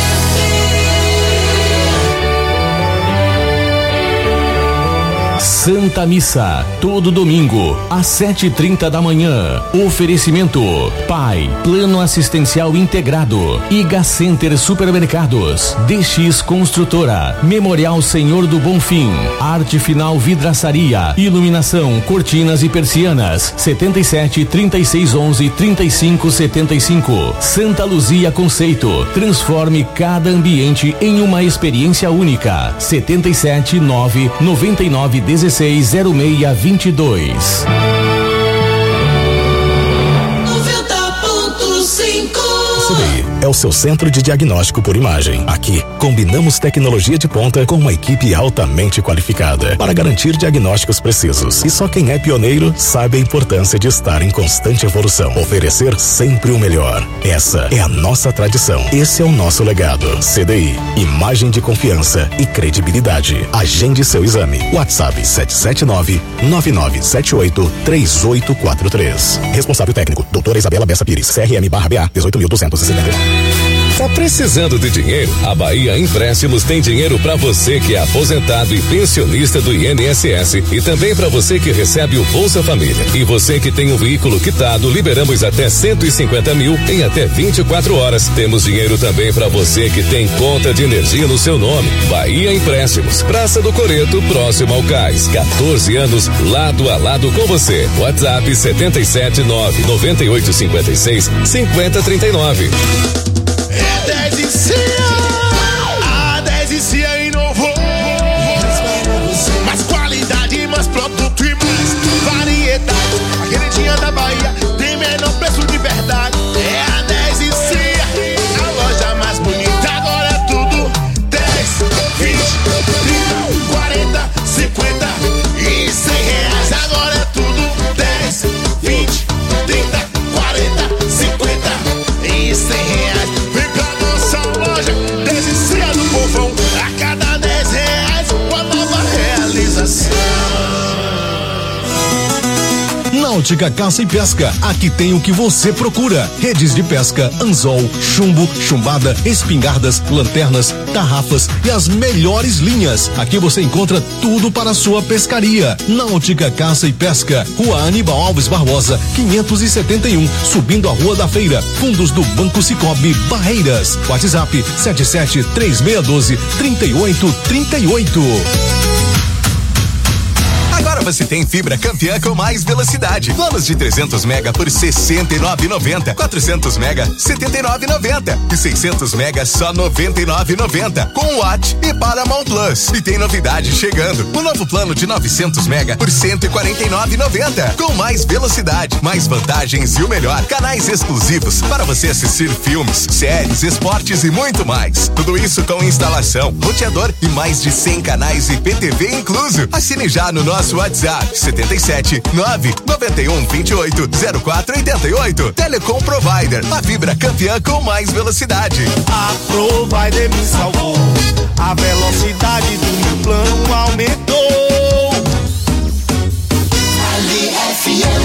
FM. Santa Missa, todo domingo, às 7:30 da manhã. Oferecimento: PAI, Plano Assistencial Integrado, Iga Center Supermercados, DX Construtora, Memorial Senhor do Bonfim, Arte Final Vidraçaria, Iluminação, Cortinas e Persianas, 77 36 11 35 75. Santa Luzia Conceito, transforme cada ambiente em uma experiência única. 77 9 99 16 0622. 90.5. CDI é o seu centro de diagnóstico por imagem. Aqui, combinamos tecnologia de ponta com uma equipe altamente qualificada para garantir diagnósticos precisos. E só quem é pioneiro sabe a importância de estar em constante evolução. Oferecer sempre o melhor. Essa é a nossa tradição. Esse é o nosso legado. CDI, imagem de confiança e credibilidade. Agende seu exame. WhatsApp 779-9978-3843. Responsável técnico, doutora Isabela Bessa Pires, CRM/BA 18.271. Tá precisando de dinheiro? A Bahia Empréstimos tem dinheiro para você que é aposentado e pensionista do INSS e também para você que recebe o Bolsa Família. E você que tem um veículo quitado, liberamos até 150 mil em até 24 horas. Temos dinheiro também para você que tem conta de energia no seu nome. Bahia Empréstimos, Praça do Coreto, próximo ao Cais. 14 anos, lado a lado com você. WhatsApp 779 9856 5039. É 10 e Cia, a 10 e Cia inovou. Mais qualidade, mais produto e mais variedade. A queridinha da Bahia tem menor preço de verdade. É a 10 e Cia, a loja mais bonita. Agora é tudo 10, 20, 30, 40, 50 e 100 reais. Agora é tudo 10, 20, 30, 40, 50 e 100 reais. Vem pra nossa loja, 10 e Cia do povão. A cada 10 reais, uma nova realização. Náutica Caça e Pesca, aqui tem o que você procura: redes de pesca, anzol, chumbo, chumbada, espingardas, lanternas, tarrafas e as melhores linhas. Aqui você encontra tudo para a sua pescaria. Náutica Caça e Pesca, Rua Aníbal Alves Barbosa, 571, subindo a Rua da Feira, fundos do Banco Cicobi, Barreiras. WhatsApp 773612-3838. Agora você tem fibra campeã com mais velocidade. Planos de 300 mega por R$ 69,90. 400 mega, R$ 79,90. E 600 mega, só R$ 99,90. Com Watt e Paramount Plus. E tem novidade chegando. O novo plano de 900 mega por R$ 149,90. Com mais velocidade, mais vantagens e o melhor. Canais exclusivos para você assistir filmes, séries, esportes e muito mais. Tudo isso com instalação, roteador e mais de 100 canais e PTV incluso. Assine já no nosso WhatsApp 77 991 28 0488. Telecom Provider, a fibra campeã com mais velocidade. A Provider me salvou. A velocidade do meu plano aumentou. Ali FM.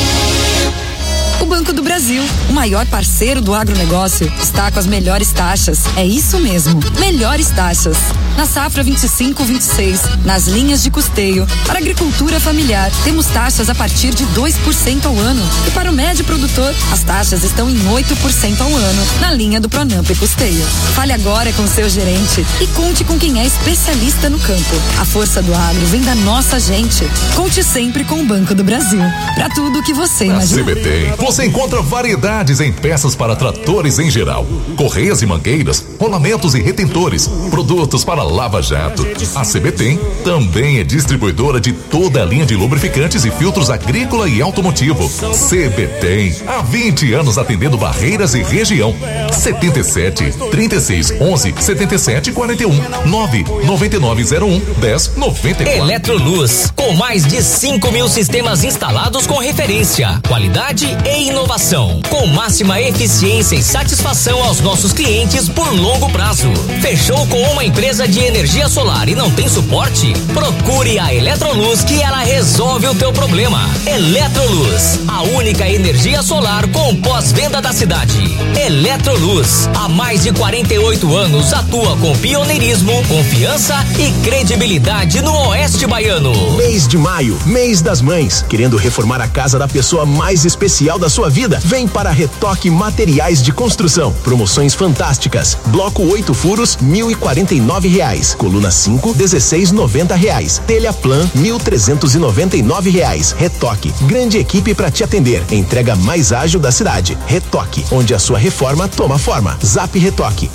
O Banco do Brasil, o maior parceiro do agronegócio, está com as melhores taxas. É isso mesmo, melhores taxas. Na safra 25/26, nas linhas de custeio, para agricultura familiar, temos taxas a partir de 2% ao ano. E para o médio produtor, as taxas estão em 8% ao ano, na linha do Pronamp e Custeio. Fale agora com seu gerente e conte com quem é especialista no campo. A força do agro vem da nossa gente. Conte sempre com o Banco do Brasil. Para tudo o que você imagina. CBT, você encontra variedades em peças para tratores em geral, correias e mangueiras, rolamentos e retentores, produtos para Lava Jato. A CBTEM também é distribuidora de toda a linha de lubrificantes e filtros agrícola e automotivo. CBTEM, há 20 anos atendendo Barreiras e região. 77 36 11 77 41 99901 1094. Eletroluz, com mais de 5.000 sistemas instalados com referência, qualidade e inovação, com máxima eficiência e satisfação aos nossos clientes por longo prazo. Fechou com uma empresa de energia solar e não tem suporte? Procure a Eletroluz que ela resolve o teu problema. Eletroluz, a única energia solar com pós-venda da cidade. Eletroluz, há mais de 48 anos atua com pioneirismo, confiança e credibilidade no Oeste Baiano. Mês de maio, mês das mães. Querendo reformar a casa da pessoa mais especial da sua vida? Vem para Retoque Materiais de Construção. Promoções fantásticas. Bloco 8 furos, R$1.049. Coluna 5, R$16,90. Telha Plan, R$1.399. Retoque, grande equipe para te atender. Entrega mais ágil da cidade. Retoque, onde a sua reforma toma forma. Zap Retoque,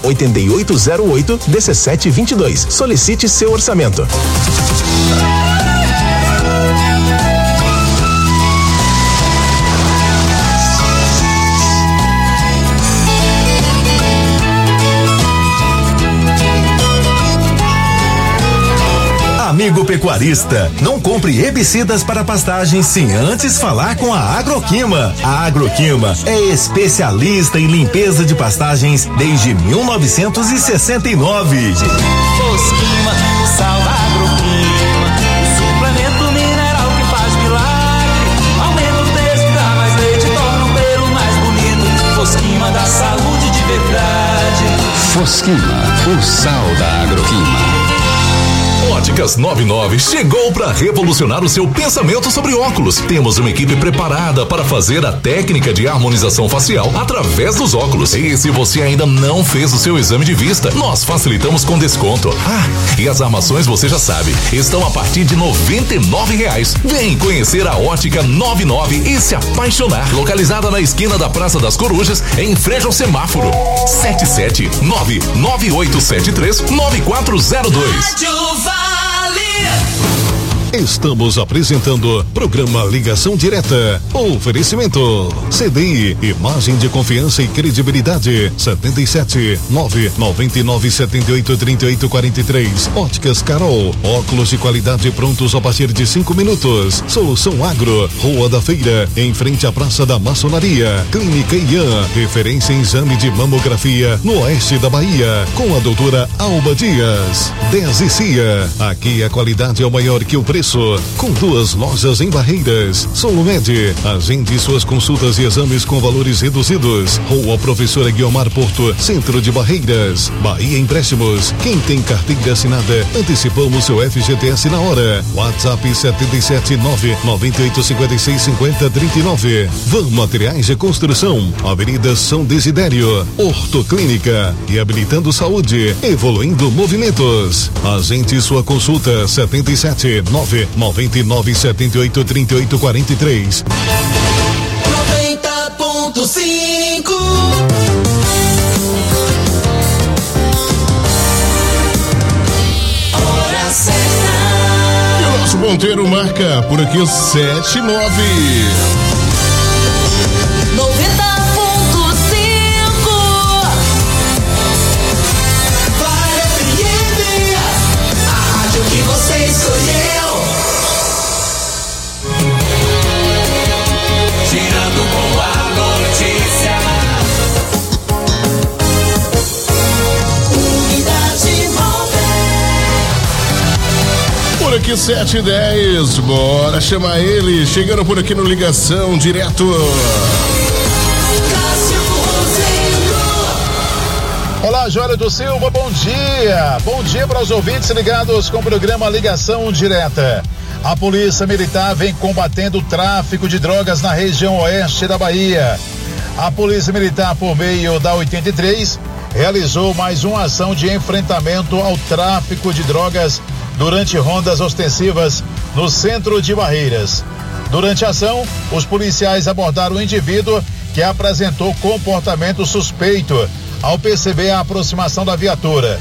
98808-1722. Solicite seu orçamento. Amigo pecuarista, não compre herbicidas para pastagens sem antes falar com a Agroquima. A Agroquima é especialista em limpeza de pastagens desde 1969. Fosquima, salva Agroquima, o suplemento mineral que faz milagre. Aumenta o peso, dá mais leite, torna o pelo mais bonito. Fosquima dá saúde de verdade. Fosquima, o sal da Agroquima. Óticas 99 chegou para revolucionar o seu pensamento sobre óculos. Temos uma equipe preparada para fazer a técnica de harmonização facial através dos óculos. E se você ainda não fez o seu exame de vista, nós facilitamos com desconto. E as armações você já sabe, estão a partir de R$99. Vem conhecer a Ótica 99 e se apaixonar. Localizada na esquina da Praça das Corujas, em frente ao semáforo. 77998739402. Estamos apresentando programa Ligação Direta. Oferecimento CDI, imagem de confiança e credibilidade. 77-99978-3843. Óticas Carol, óculos de qualidade prontos a partir de 5 minutos. Solução Agro, Rua da Feira, em frente à Praça da Maçonaria. Clínica Ian, referência em exame de mamografia no oeste da Bahia, com a doutora Alba Dias. 10 e Cia, aqui a qualidade é o maior que o preço. Com 2 lojas em Barreiras. Solumed, agende suas consultas e exames com valores reduzidos. Rua Professora Guiomar Porto, centro de Barreiras. Bahia Empréstimos, quem tem carteira assinada, antecipamos seu FGTS na hora. WhatsApp 779-9856-5039. Van Materiais de Construção, Avenida São Desidério. Ortoclínica, reabilitando saúde, evoluindo movimentos. Agende sua consulta 779-9978-3843. 90.5. Hora certa. E o nosso ponteiro marca por aqui 7:09. 90.5. Vai FM, a rádio que você escolheu. Girando com a notícia. Unidade móvel. Por aqui 7:10, bora chamar ele, chegando por aqui no Ligação Direto. Olá, Jólia do Silva, bom dia. Bom dia para os ouvintes ligados com o programa Ligação Direta. A Polícia Militar vem combatendo o tráfico de drogas na região oeste da Bahia. A Polícia Militar, por meio da 83, realizou mais uma ação de enfrentamento ao tráfico de drogas durante rondas ostensivas no centro de Barreiras. Durante a ação, os policiais abordaram um indivíduo que apresentou comportamento suspeito ao perceber a aproximação da viatura.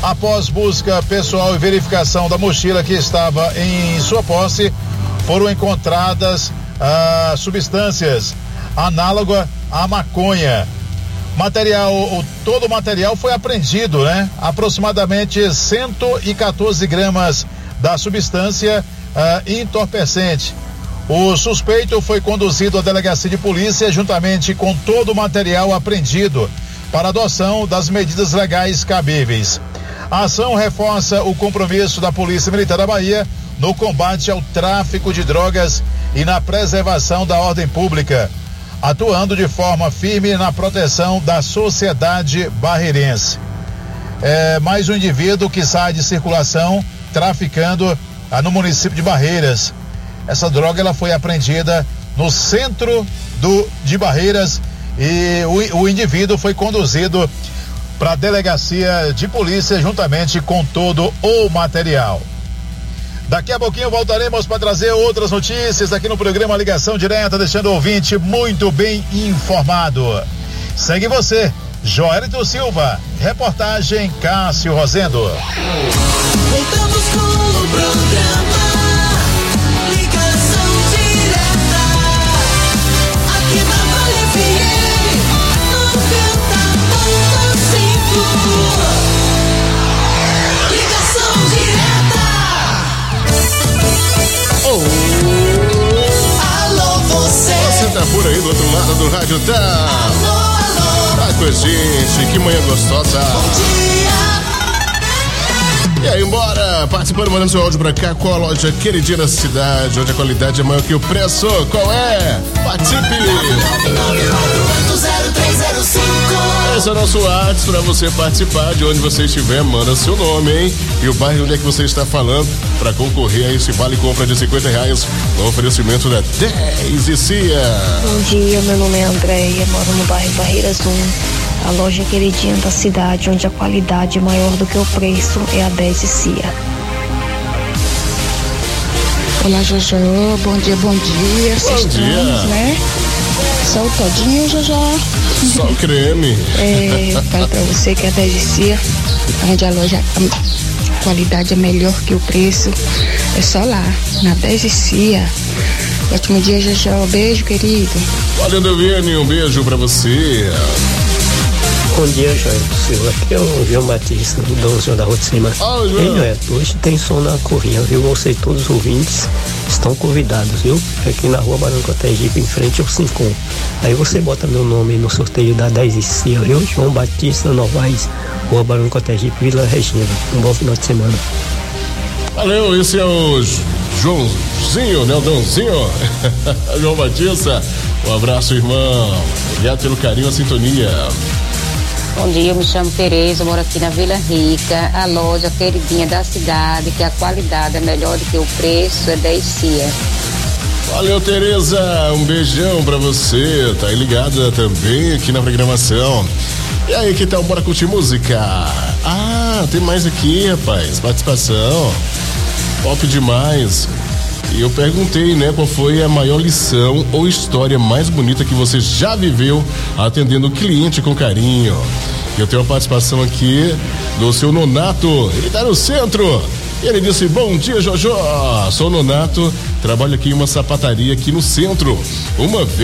Após busca pessoal e verificação da mochila que estava em sua posse, foram encontradas substâncias análogas à maconha. Todo o material foi apreendido, né? Aproximadamente 114 gramas da substância entorpecente. O suspeito foi conduzido à delegacia de polícia juntamente com todo o material apreendido para adoção das medidas legais cabíveis. A ação reforça o compromisso da Polícia Militar da Bahia no combate ao tráfico de drogas e na preservação da ordem pública, atuando de forma firme na proteção da sociedade barreirense. Mais um indivíduo que sai de circulação traficando no município de Barreiras. Essa droga ela foi apreendida no centro de Barreiras e o indivíduo foi conduzido para a delegacia de polícia juntamente com todo o material. Daqui a pouquinho voltaremos para trazer outras notícias aqui no programa Ligação Direta, deixando o ouvinte muito bem informado. Segue você, Joelito Silva, reportagem Cássio Rosendo. Voltamos com o programa Ligação Direta, aqui na Vale FM 90.5. Ligação Direta. Alô, você. Você tá por aí do outro lado do rádio, tá? Alô. Tá com a gente, que manhã gostosa. Bom dia. E aí, embora, participando, mandando seu áudio pra cá, qual a loja queridinha da cidade, onde a qualidade é maior que o preço, qual é? Participe! Esse é o nosso WhatsApp pra você participar, de onde você estiver, manda seu nome, hein? E o bairro onde é que você está falando, pra concorrer a esse vale compra de R$50, no oferecimento da 10 e Cia. Bom dia, meu nome é Andréia, moro no bairro Barreiras 1. A loja queridinha da cidade, onde a qualidade é maior do que o preço, é a 10 e Cia. Olá, Jojó, bom dia. Bom dia. Né? Sol todinho, Jojó. Só o creme. Eu falo pra você que é a 10 e Cia, onde a loja, a qualidade é melhor que o preço, é só lá, na 10 e Cia. Ótimo dia, Jojó, beijo, querido. Valeu, Viane, um beijo pra você. Bom dia, Joel Silva. Aqui é o João Batista, do Dãozinho da Rua de Cima. Ei, Joel, hoje tem som na Corrinha, viu? Você e todos os ouvintes estão convidados, viu? Aqui na Rua Barão Cotegipe, em frente ao 51. Aí você bota meu nome no sorteio da 10 e Cia, viu? João Batista Novaes, Rua Barão Cotegipe, Vila Regina. Um bom final de semana. Valeu, esse é o Joãozinho, né? O Dãozinho. João Batista, um abraço, irmão. Obrigado pelo carinho, a sintonia. Bom dia, eu me chamo Tereza, moro aqui na Vila Rica, a loja queridinha da cidade, que a qualidade é melhor do que o preço, é 10 Cia. Valeu, Tereza, um beijão pra você, tá aí ligada também aqui na programação. E aí, que tal? Bora curtir música? Ah, tem mais aqui, rapaz, participação, top demais. E eu perguntei, né, qual foi a maior lição ou história mais bonita que você já viveu atendendo o cliente com carinho. Eu tenho a participação aqui do seu Nonato, ele tá no centro. E ele disse: bom dia, Jojó, sou o Nonato, trabalho aqui em uma sapataria aqui no centro. Uma vez